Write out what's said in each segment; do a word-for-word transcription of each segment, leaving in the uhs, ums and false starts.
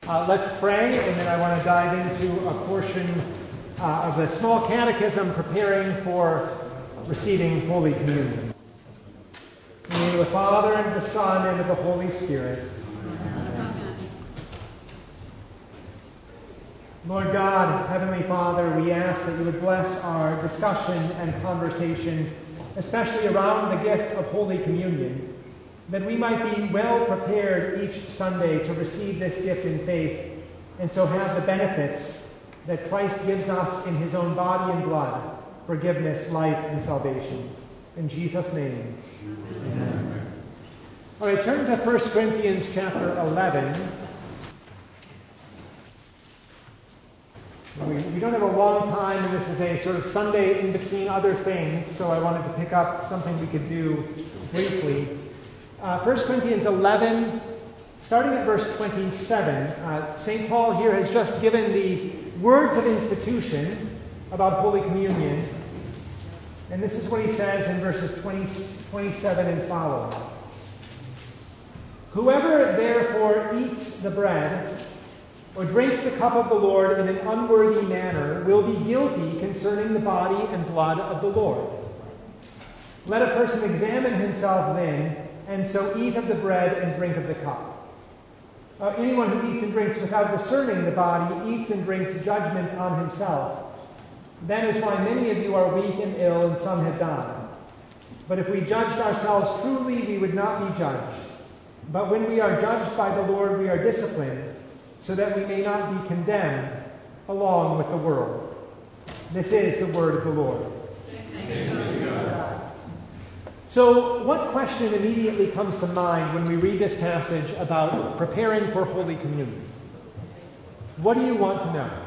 Uh, let's pray, and then I want to dive into a portion uh, of the small catechism preparing for receiving Holy Communion. In the name of the Father, and of the Son, and of the Holy Spirit. Amen. Lord God, Heavenly Father, we ask that you would bless our discussion and conversation, especially around the gift of Holy Communion, that we might be well prepared each Sunday to receive this gift in faith, and so have the benefits that Christ gives us in his own body and blood, forgiveness, life, and salvation. In Jesus' name, amen. All right, turn to First Corinthians chapter eleven. We, we don't have a long time, and this is a sort of Sunday in between other things, so I wanted to pick up something we could do briefly. Uh, First Corinthians eleven, starting at verse twenty-seven, uh, Saint Paul here has just given the words of institution about Holy Communion. And this is what he says in verses twenty, twenty-seven and following. Whoever therefore eats the bread or drinks the cup of the Lord in an unworthy manner will be guilty concerning the body and blood of the Lord. Let a person examine himself then, and so eat of the bread and drink of the cup. Uh, anyone who eats and drinks without discerning the body eats and drinks judgment on himself. That is why many of you are weak and ill, and some have died. But if we judged ourselves truly, we would not be judged. But when we are judged by the Lord, we are disciplined, so that we may not be condemned along with the world. This is the word of the Lord. Thanks be to God. So, what question immediately comes to mind when we read this passage about preparing for Holy Communion? What do you want to know?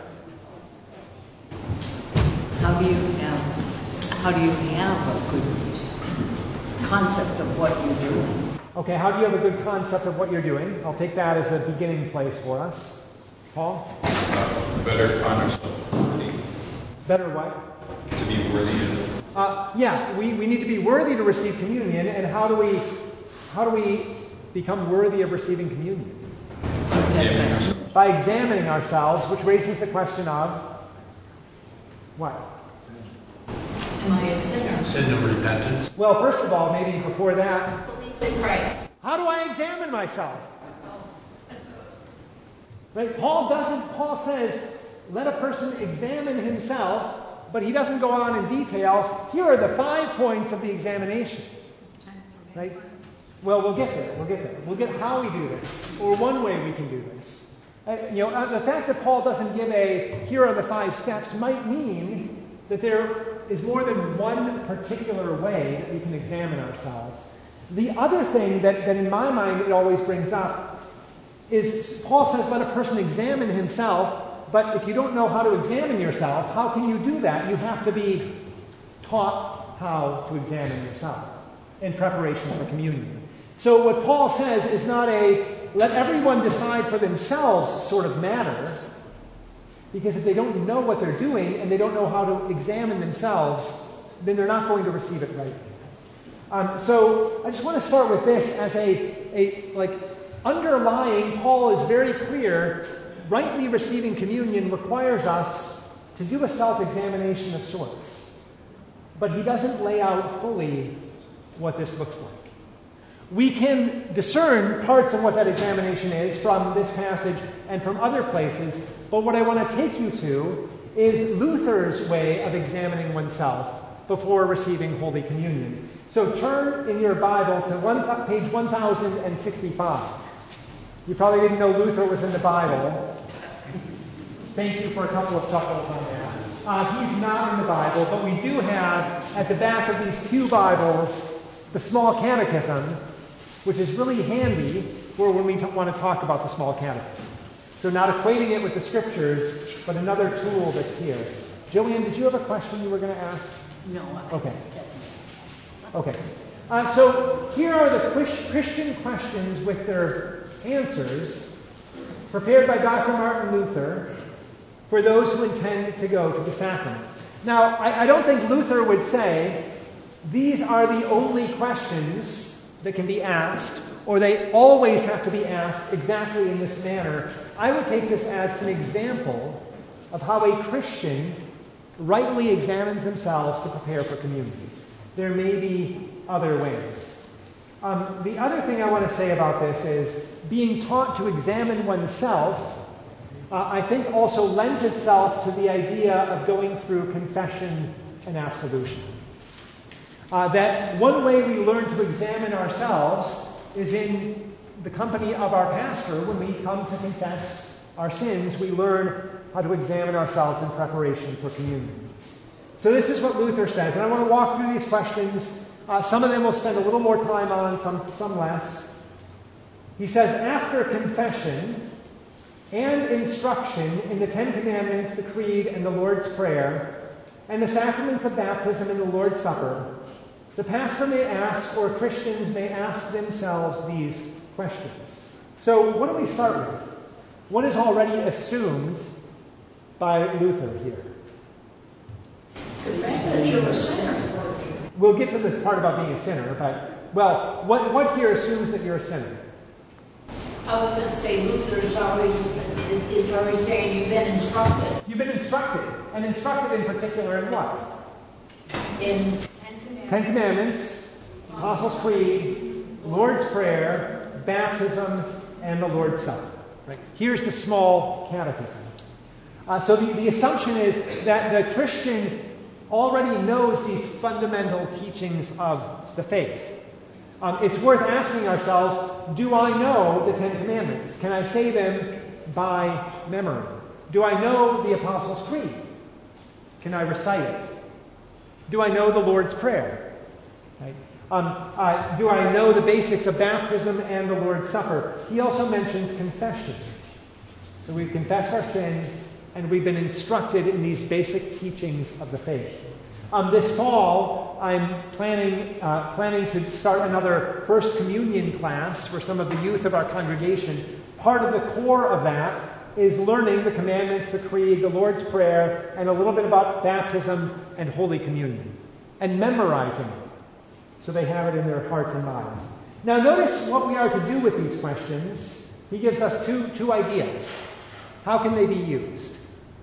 How do you have, how do you have a good concept of what you're doing? Okay, how do you have a good concept of what you're doing? I'll take that as a beginning place for us. Paul? Uh, better concept. Better what? To be worthy of. Uh, yeah, we, we need to be worthy to receive communion, and how do we how do we become worthy of receiving communion? Yeah. By examining ourselves, which raises the question of what? Am I a sinner? Sin of repentance. Well, first of all, maybe before that, Believe in Christ. how do I examine myself? Right? Paul doesn't. Paul says, "Let a person examine himself." But he doesn't go on in detail. Here are the five points of the examination. Right? Well, we'll get there. We'll get there. We'll get how we do this, or one way we can do this. Uh, you know, uh, the fact that Paul doesn't give a "here are the five steps" might mean that there is more than one particular way that we can examine ourselves. The other thing that, that in my mind it always brings up is Paul says, "Let a person examine himself." But if you don't know how to examine yourself, how can you do that? You have to be taught how to examine yourself in preparation for communion. So what Paul says is not a let everyone decide for themselves sort of matter, because if they don't know what they're doing and they don't know how to examine themselves, then they're not going to receive it right. Um, so I just want to start with this as a, a like underlying, Paul is very clear. Rightly receiving communion requires us to do a self-examination of sorts. But he doesn't lay out fully what this looks like. We can discern parts of what that examination is from this passage and from other places, but what I want to take you to is Luther's way of examining oneself before receiving Holy Communion. So turn in your Bible to one, page one thousand sixty-five. You probably didn't know Luther was in the Bible. Thank you for a couple of chuckles on that. Uh, he's not in the Bible, but we do have at the back of these pew Bibles the small catechism, which is really handy for when we t- want to talk about the small catechism. So not equating it with the scriptures, but another tool that's here. Joanne, did you have a question you were going to ask? No. I Okay. Okay. Uh, so here are the Christian questions with their answers, prepared by Doctor Martin Luther, for those who intend to go to the sacrament. Now, I, I don't think Luther would say these are the only questions that can be asked, or they always have to be asked exactly in this manner I would take this as an example of how a Christian rightly examines themselves to prepare for communion. There may be other ways. Um, the other thing I want to say about this is being taught to examine oneself, uh, I think also lends itself to the idea of going through confession and absolution. Uh, that one way we learn to examine ourselves is in the company of our pastor. When we come to confess our sins, we learn how to examine ourselves in preparation for communion. So this is what Luther says, and I want to walk through these questions. Uh, some of them we'll spend a little more time on, some, some less. He says, after confession and instruction in the Ten Commandments, the Creed, and the Lord's Prayer, and the sacraments of baptism and the Lord's Supper, the pastor may ask, or Christians may ask themselves these questions. So what do we start with? What is already assumed by Luther here? The fact that you're a sinner. We'll get to this part about being a sinner, but, well, what, what here assumes that you're a sinner? I was going to say Luther's always, is always saying you've been instructed. You've been instructed, and instructed in particular in what? In Ten Commandments. Ten Commandments, Apostles' Creed, Lord's Prayer, baptism, and the Lord's Supper. Right? Here's the small catechism. Uh, so the, the assumption is that the Christian already knows these fundamental teachings of the faith. Um, it's worth asking ourselves, do I know the Ten Commandments? Can I say them by memory? Do I know the Apostles' Creed? Can I recite it? Do I know the Lord's Prayer? Right? Um, uh, do I know the basics of baptism and the Lord's Supper? He also mentions confession. So we've confessed our sin, and we've been instructed in these basic teachings of the faith. Um, this fall, I'm planning uh, planning to start another First Communion class for some of the youth of our congregation. Part of the core of that is learning the commandments, the Creed, the Lord's Prayer, and a little bit about baptism and Holy Communion, and memorizing it so they have it in their hearts and minds. Now notice what we are to do with these questions. He gives us two, two ideas. How can they be used?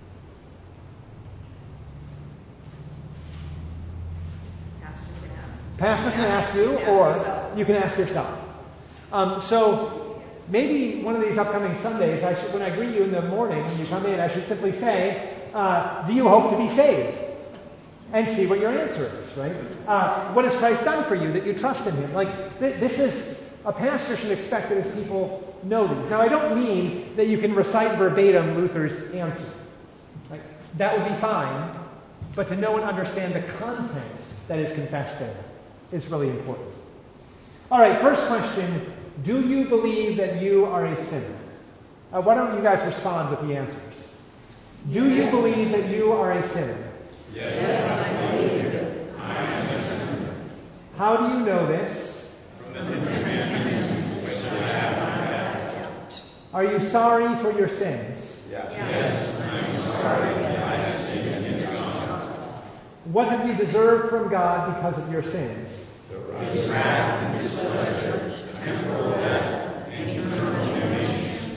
Pastor can ask you, or you can ask yourself. Um, so maybe one of these upcoming Sundays, I should, when I greet you in the morning, when you come in, I should simply say, uh, do you hope to be saved? And see what your answer is, right? Uh, what has Christ done for you that you trust in him? Like, th- this is, a pastor should expect that his people know these. Now, I don't mean that you can recite verbatim Luther's answer. Right? That would be fine, but to know and understand the content that is confessed there is really important. All right, first question. Do you believe that you are a sinner? Uh, why don't you guys respond with the answers? Do yes. you believe that you are a sinner? Yes, yes I believe it. I am a sinner. How do you know this? From the Ten Commandments, which I have kept. Are you sorry for your sins? Yeah. Yes, I am sorry that I have sinned against God. What have you deserved from God because of your sins? His wrath and displeasure, temporal death, and eternal damnation.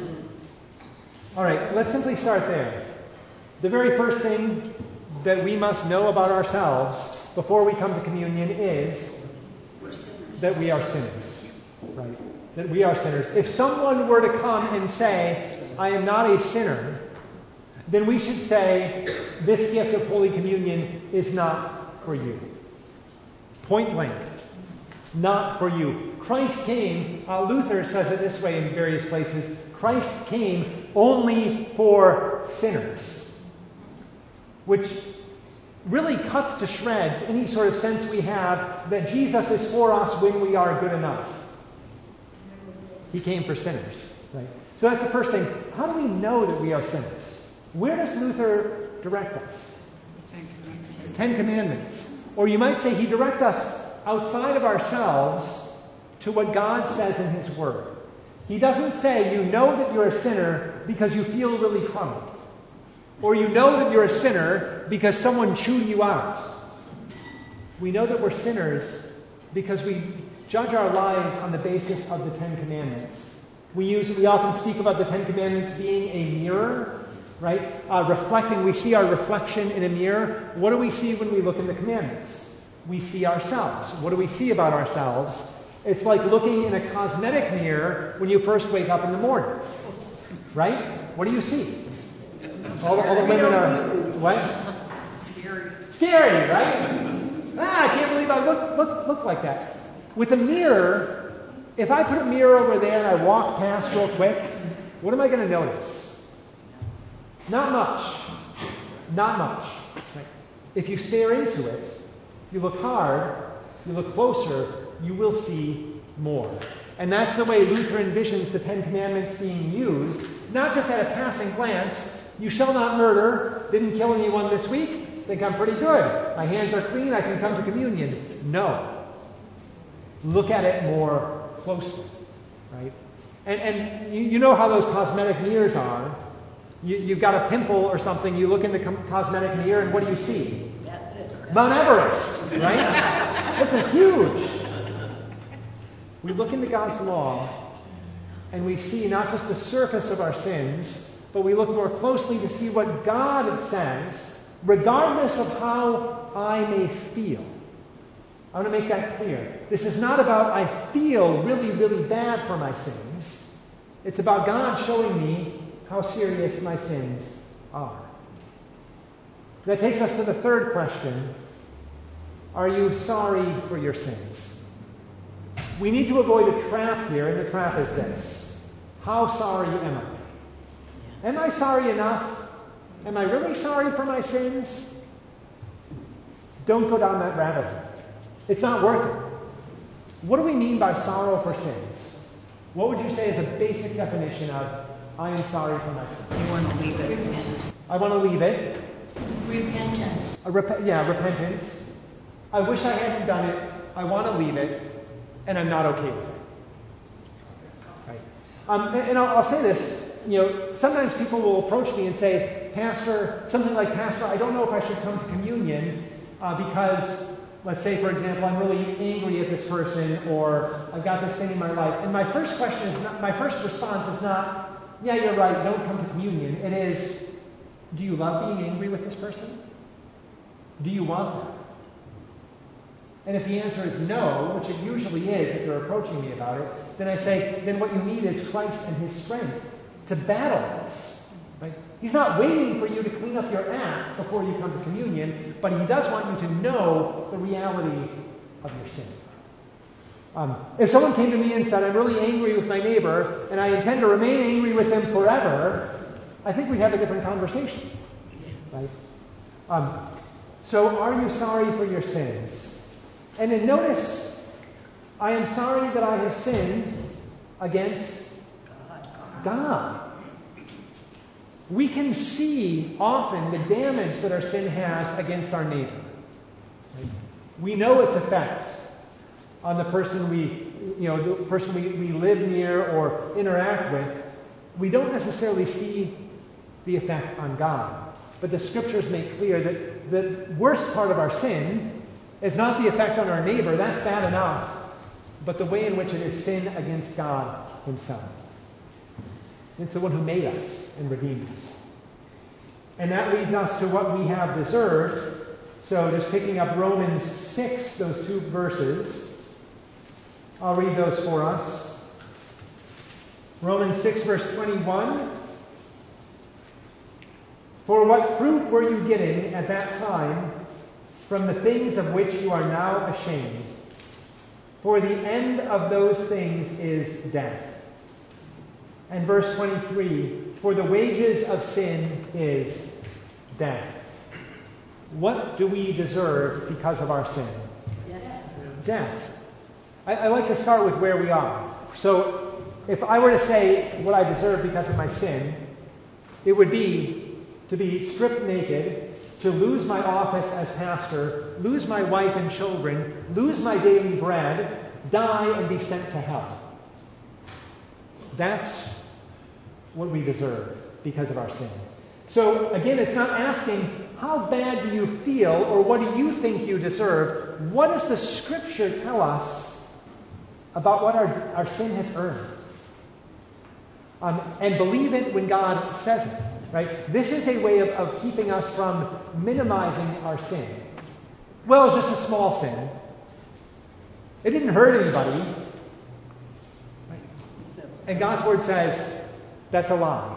All right, let's simply start there. The very first thing that we must know about ourselves before we come to communion is that we are sinners. Right? That we are sinners. If someone were to come and say, I am not a sinner, then we should say, this gift of Holy Communion is not for you. Point blank. Not for you. Christ came, uh, Luther says it this way in various places, Christ came only for sinners. Which really cuts to shreds any sort of sense we have that Jesus is for us when we are good enough. He came for sinners. Right? So that's the first thing. How do we know that we are sinners? Where does Luther direct us? Ten Commandments. Ten Commandments. Or you might say he directs us outside of ourselves to what God says in his word. He doesn't say you know that you're a sinner because you feel really crummy. Or you know that you're a sinner because someone chewed you out. We know that we're sinners because we judge our lives on the basis of the Ten Commandments We use we often speak about the Ten Commandments being a mirror, right? Uh, reflecting, we see our reflection in a mirror. What do we see when we look in the commandments? We see ourselves. What do we see about ourselves? It's like looking in a cosmetic mirror when you first wake up in the morning, right? What do you see? All the, all the women are, what? Scary. Scary, right? Ah, I can't believe I look, look, look like that. With a mirror, if I put a mirror over there and I walk past real quick, what am I going to notice? Not much. Not much. Right? If you stare into it, you look hard, you look closer, you will see more. And that's the way Luther envisions the Ten Commandments being used, not just at a passing glance. You shall not murder, didn't kill anyone this week, think I'm pretty good. My hands are clean, I can come to communion. No. Look at it more closely, right? And, and you, you know how those cosmetic mirrors are. You, you've got a pimple or something, you look in the com- cosmetic mirror, and what do you see? That's it. Mount Everest, right? This is huge. We look into God's law, and we see not just the surface of our sins, but we look more closely to see what God says, regardless of how I may feel. I want to make that clear. This is not about I feel really, really bad for my sins. It's about God showing me how serious my sins are. That takes us to the third question. Are you sorry for your sins? We need to avoid a trap here, and the trap is this. How sorry am I? Am I sorry enough? Am I really sorry for my sins? Don't go down that rabbit hole. It's not worth it. What do we mean by sorrow for sins? What would you say is a basic definition of I am sorry for my sins? You want to leave it. Repentance. I want to leave it. Repentance. A rep- yeah, repentance. I wish I hadn't done it. I want to leave it. And I'm not okay with it. Right? Um, and and I'll, I'll say this. You know, sometimes people will approach me and say, Pastor, something like, Pastor, I don't know if I should come to communion uh, because, let's say, for example, I'm really angry at this person, or I've got this thing in my life. And my first question is not, my first response is not, yeah, you're right, don't come to communion. It is, do you love being angry with this person? Do you want that? And if the answer is no, which it usually is if they're approaching me about it, then I say, then what you need is Christ and his strength to battle this. Right? He's not waiting for you to clean up your act before you come to communion, but he does want you to know the reality of your sin. Um, if someone came to me and said, I'm really angry with my neighbor, and I intend to remain angry with them forever, I think we'd have a different conversation. Right? Um, so are you sorry for your sins? And then notice, I am sorry that I have sinned against God. We can see often the damage that our sin has against our neighbor. Right? We know its effects on the person we, you know, the person we, we live near or interact with. We don't necessarily see the effect on God. But the scriptures make clear that the worst part of our sin is not the effect on our neighbor, that's bad enough, but the way in which it is sin against God himself. It's the one who made us and redeemed us. And that leads us to what we have deserved. So just picking up Romans six, those two verses, I'll read those for us. Romans six, verse twenty-one. For what fruit were you getting at that time from the things of which you are now ashamed? For the end of those things is death. And verse twenty-three, for the wages of sin is death. What do we deserve because of our sin? Death. Death. I, I like to start with where we are. So if I were to say what I deserve because of my sin, it would be to be stripped naked, to lose my office as pastor, lose my wife and children, lose my daily bread, die and be sent to hell. That's what we deserve because of our sin. So again, it's not asking, how bad do you feel or what do you think you deserve? What does the scripture tell us about what our, our sin has earned? Um, and believe it when God says it. Right? This is a way of, of keeping us from minimizing our sin. Well, it's just a small sin. It didn't hurt anybody. Right? And God's word says that's a lie.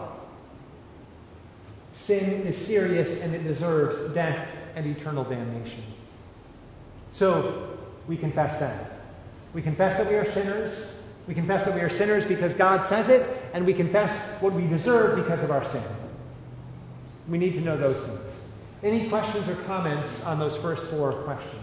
Sin is serious and it deserves death and eternal damnation. So we confess that. We confess that we are sinners. We confess that we are sinners because God says it, and we confess what we deserve because of our sin. We need to know those things. Any questions or comments on those first four questions?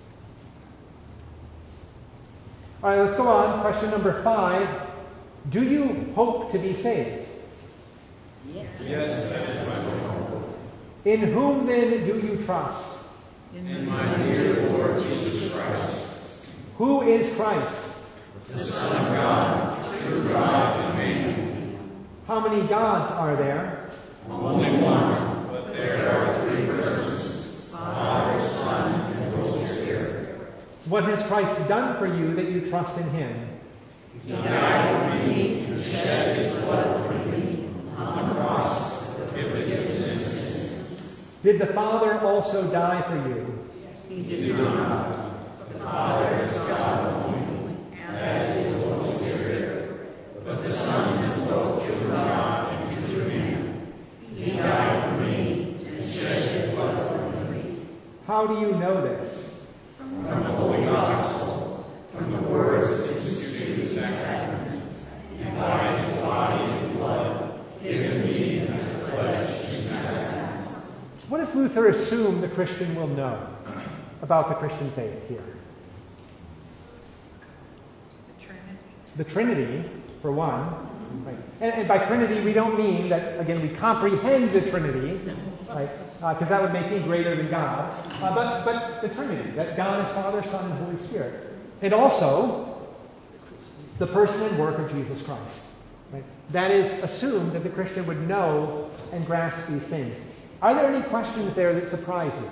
All right, let's go on. Question number five. Do you hope to be saved? Yes. Yes, that is my hope. In whom then do you trust? In my dear Lord Jesus Christ. Who is Christ? The Son of God, true God and man. How many gods are there? Only one, but there are three persons, Father, Son, and Holy Spirit. What has Christ done for you that you trust in him? He died for me and shed his blood for me on the cross for forgiveness of sins. Did the Father also die for you? He He did did not. not. The Father is God only, as is the Holy Spirit. But the Son is both true God and true man. He died for me and shed his blood for me. How do you know this? From the Holy Gospel, from the words instituted sacraments, and by his body and blood, given me as the flesh and sacrament. What does Luther assume the Christian will know about the Christian faith here? The Trinity. The Trinity, for one. Right. And, and by Trinity, we don't mean that, again, we comprehend the Trinity, right? Because uh, that would make me greater than God. Uh, but, but the Trinity, that God is Father, Son, and Holy Spirit. And also, the person and work of Jesus Christ. Right? That is assumed that the Christian would know and grasp these things. Are there any questions there that surprise you?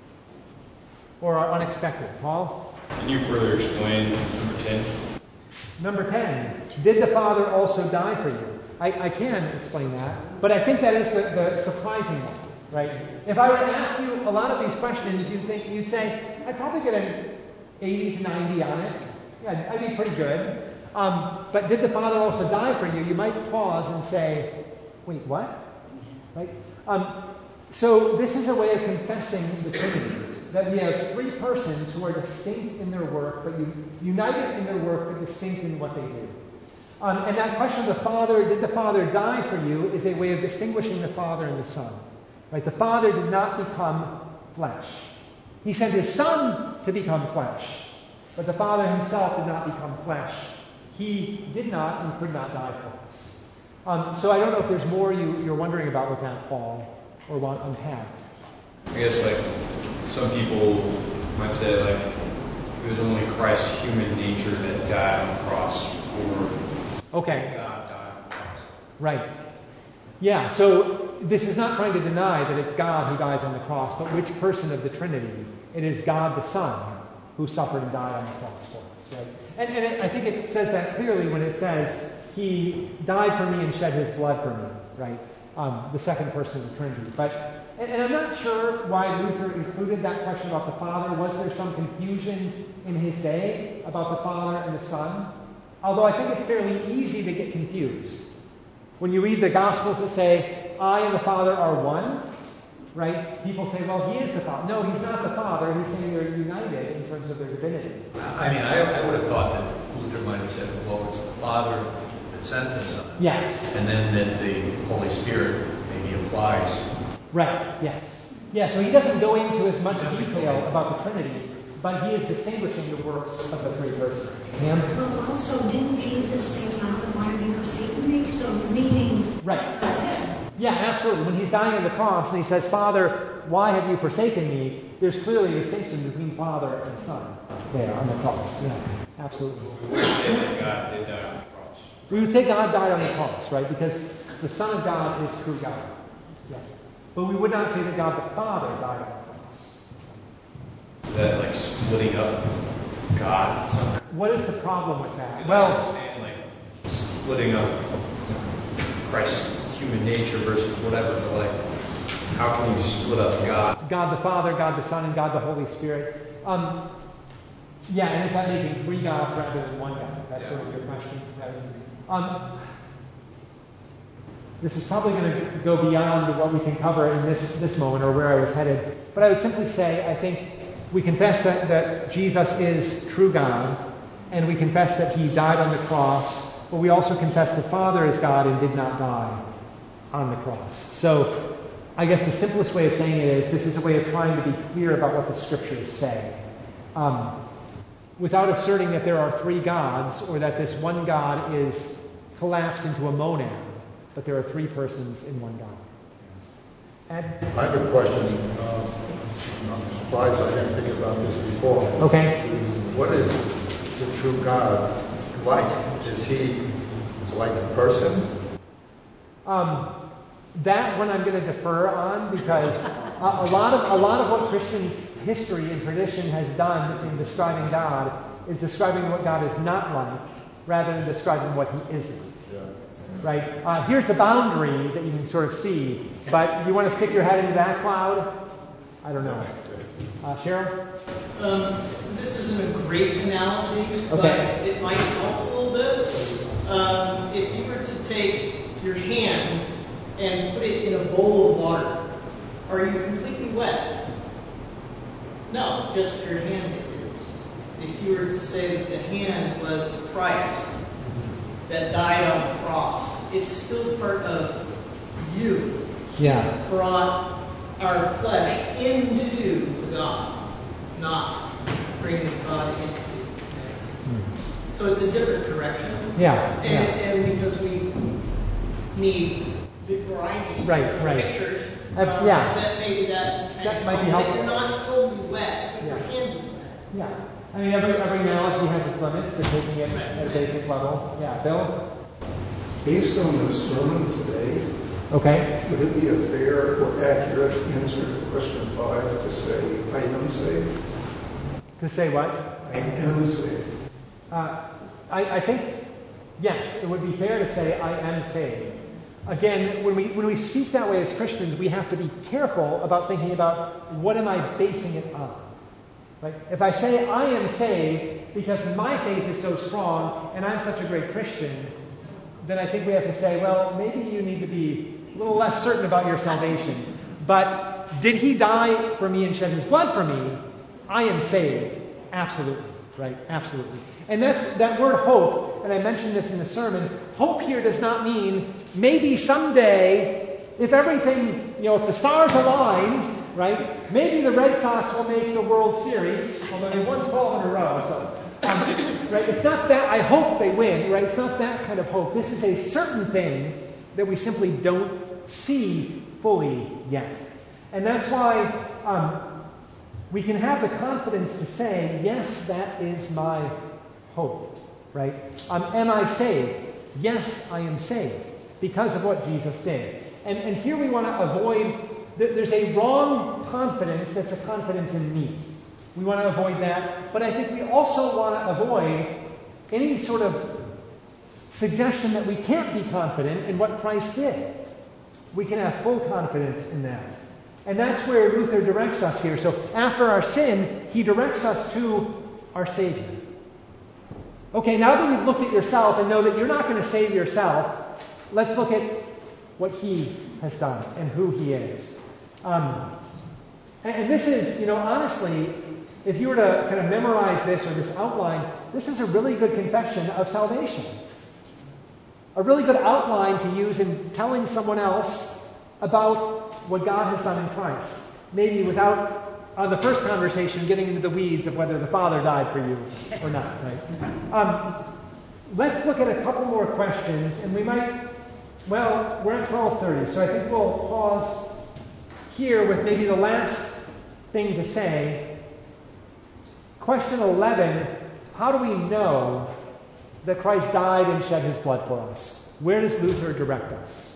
Or are unexpected? Paul? Can you further explain number ten? Number ten, did the Father also die for you? I, I can explain that, but I think that is the, the surprising one, right? If I were to ask you a lot of these questions, you'd think you'd say, I'd probably get an eighty to ninety on it. Yeah, I'd be pretty good. Um, but did the Father also die for you? You might pause and say, wait, what? Right? Um, so this is a way of confessing the Trinity. That we have three persons who are distinct in their work, but united in their work, but distinct in what they do. Um, and that question of the Father, did the Father die for you, is a way of distinguishing the Father and the Son. Right? The Father did not become flesh. He sent his Son to become flesh, but the Father himself did not become flesh. He did not and could not die for us. Um, so I don't know if there's more you, you're wondering about with that, Paul, or want unpacked. I guess like some people might say like it was only Christ's human nature that died on the cross, or Okay. God died on the cross. Right. Yeah, so this is not trying to deny that it's God who dies on the cross, but which person of the Trinity? It is God the Son who suffered and died on the cross for us, right? And, and it, I think it says that clearly when it says, he died for me and shed his blood for me, right? Um, the second person of the Trinity. But and, and I'm not sure why Luther included that question about the Father. Was there some confusion in his day about the Father and the Son? Although I think it's fairly easy to get confused. When you read the Gospels that say, I and the Father are one, right? People say, well, he is the Father. No, he's not the Father. He's saying they're united in terms of their divinity. I mean, I, I would have thought that Luther might have said, well, it's the Father that sent the Son. Yes. And then that the Holy Spirit maybe applies. Right, yes. Yeah, so he doesn't go into as much detail about the Trinity, but he is distinguishing the works of the three persons. Pam? Well, also, didn't Jesus say, Father, why have you forsaken me? So, meaning, Right. Yeah, absolutely. When he's dying on the cross and he says, Father, why have you forsaken me? There's clearly a distinction between Father and Son there on the cross. Yeah, absolutely. We would say that God did die on the cross. We would say God died on the cross, right? Because the Son of God is true God. Yeah. But we would not say that God the Father died on the cross. Is that like splitting up God somehow? What is the problem with that? Because I Well, understand like splitting up Christ's human nature versus whatever, but like, how can you split up God? God the Father, God the Son, and God the Holy Spirit. Um, yeah, and is that making three gods rather than one God? That's sort of your question. Um, this is probably going to go beyond what we can cover in this, this moment or where I was headed. But I would simply say, I think we confess that, that Jesus is true God, and we confess that he died on the cross, but we also confess the Father is God and did not die on the cross. So I guess the simplest way of saying it is this is a way of trying to be clear about what the Scriptures say. Um, without asserting that there are three gods or that this one God is collapsed into a monad, but there are three persons in one God. Ed? I have a question. Um, I'm surprised I didn't think about this before. Okay. What is the true God like? Is he like a person? Um, that one I'm going to defer on because a, a lot of a lot of what Christian history and tradition has done in describing God is describing what God is not like, rather than describing what he isn't. Yeah. Right? Uh, here's the boundary that you can sort of see, but you want to stick your head into that cloud? I don't know. Uh, Cheryl? Um, this isn't a great analogy, but Okay. it might help a little bit. Um, if you were to take your hand and put it in a bowl of water, are you completely wet? No, just your hand is. If you were to say that the hand was Christ that died on the cross, it's still part of you. Yeah. Brought our flesh into the God, not bringing God into it. So it's a different direction. Yeah. And, yeah. and because we need the grinding Right, right. pictures, Uh, um, yeah. that maybe that kind That of might be helps. helpful. That you're not totally wet, but Yeah. your hand is wet. Yeah. I mean, every, every analogy has its limits to taking it at a basic level. Yeah. Bill? Based on the sermon today, Okay. would it be a fair or accurate answer to question five to say, I am saved? To say what? I am saved. Uh, I, I think, yes, it would be fair to say, I am saved. Again, when we when we speak that way as Christians, we have to be careful about thinking about what am I basing it on. Right? If I say I am saved because my faith is so strong and I'm such a great Christian, then I think we have to say, well, maybe you need to be a little less certain about your salvation. But did he die for me and shed his blood for me? I am saved. Absolutely. Right? Absolutely. And that's that word hope, and I mentioned this in the sermon, hope here does not mean maybe someday, if everything, you know, if the stars align, right, maybe the Red Sox will make the World Series, although they won twelve in a row, so, um, right, it's not that, I hope they win, right, it's not that kind of hope. This is a certain thing that we simply don't see fully yet. And that's why um, we can have the confidence to say, yes, that is my hope, right? Um, am I saved? Yes, I am saved because of what Jesus did. And, and here we want to avoid, there's a wrong confidence that's a confidence in me. We want to avoid that, but I think we also want to avoid any sort of suggestion that we can't be confident in what Christ did. We can have full confidence in that. And that's where Luther directs us here. So after our sin, he directs us to our Savior. Okay, now that you've looked at yourself and know that you're not going to save yourself, let's look at what he has done and who he is. Um, and, and this is, you know, honestly, if you were to kind of memorize this or this outline, this is a really good confession of salvation. A really good outline to use in telling someone else about what God has done in Christ. Maybe without, on the first conversation, getting into the weeds of whether the Father died for you or not, right? Um, let's look at a couple more questions, and we might, well, we're at twelve thirty, so I think we'll pause here with maybe the last thing to say. Question eleven, how do we know that Christ died and shed his blood for us? Where does Luther direct us?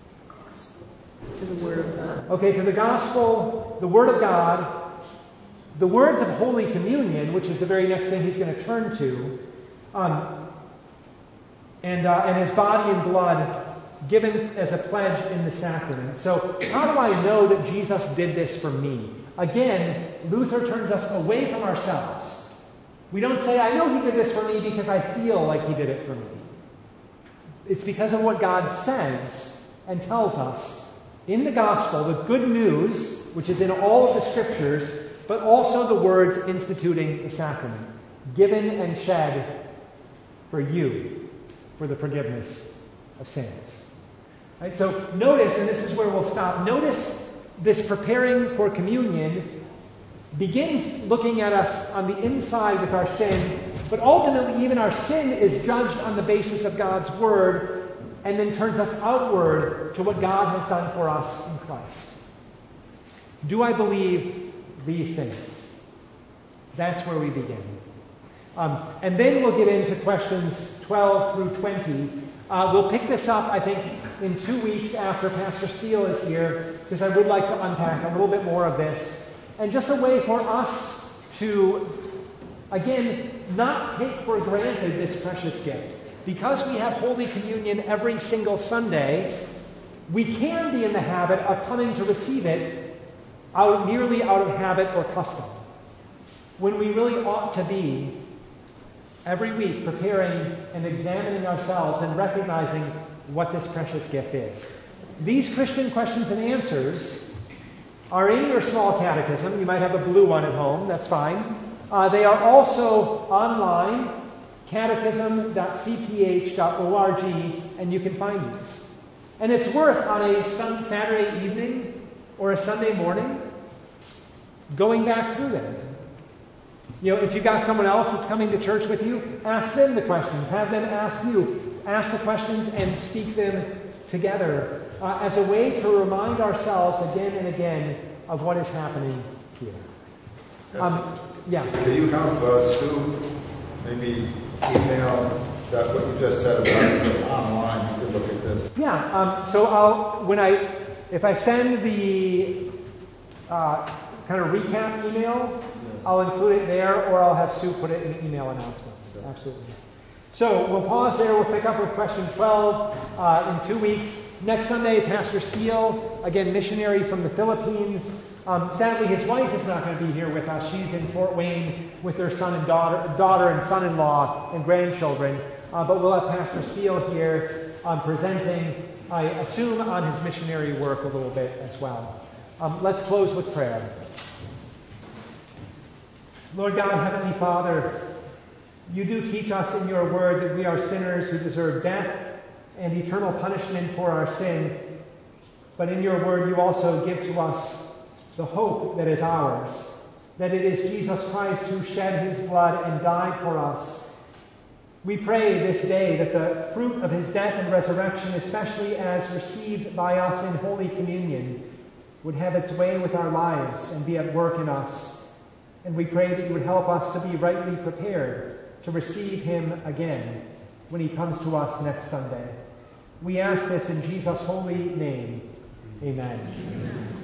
To the Word of God. Okay, to the Gospel, the Word of God, the words of Holy Communion, which is the very next thing he's going to turn to, um, and, uh, and his body and blood given as a pledge in the sacrament. So how do I know that Jesus did this for me? Again, Luther turns us away from ourselves. We don't say, I know he did this for me because I feel like he did it for me. It's because of what God says and tells us in the gospel, the good news, which is in all of the scriptures, but also the words instituting the sacrament, given and shed for you, for the forgiveness of sins. Right? So notice, and this is where we'll stop, notice this preparing for communion begins looking at us on the inside with our sin, but ultimately even our sin is judged on the basis of God's word and then turns us outward to what God has done for us in Christ. Do I believe these things? That's where we begin. Um, and then we'll get into questions twelve through twenty. Uh, we'll pick this up, I think, in two weeks after Pastor Steele is here, because I would like to unpack a little bit more of this. And just a way for us to, again, not take for granted this precious gift. Because we have Holy Communion every single Sunday, we can be in the habit of coming to receive it out, merely out of habit or custom, when we really ought to be every week preparing and examining ourselves and recognizing what this precious gift is. These Christian questions and answers are in your small catechism. You might have a blue one at home. That's fine. Uh, they are also online, catechism dot c p h dot org, and you can find these. And it's worth, on a sun- Saturday evening or a Sunday morning, going back through them. You know, if you've got someone else that's coming to church with you, ask them the questions. Have them ask you. Ask the questions and speak them together uh, as a way to remind ourselves again and again of what is happening here. Um, yeah. Can you counsel us to maybe email that what you just said about it online? You could look at this. Yeah. Um, so I'll when I if I send the uh, kind of recap email, I'll include it there, or I'll have Sue put it in email announcements. Absolutely. So we'll pause there. We'll pick up with question twelve uh, in two weeks. Next Sunday, Pastor Steele, again, missionary from the Philippines. Um, sadly, his wife is not going to be here with us. She's in Fort Wayne with her son and daughter, daughter and son-in-law and grandchildren. Uh, but we'll have Pastor Steele here um, presenting, I assume, on his missionary work a little bit as well. Um, let's close with prayer. Lord God, Heavenly Father, you do teach us in your word that we are sinners who deserve death and eternal punishment for our sin. But in your word, you also give to us the hope that is ours, that it is Jesus Christ who shed his blood and died for us. We pray this day that the fruit of his death and resurrection, especially as received by us in Holy Communion, would have its way with our lives and be at work in us. And we pray that you would help us to be rightly prepared to receive him again when he comes to us next Sunday. We ask this in Jesus' holy name. Amen. Amen.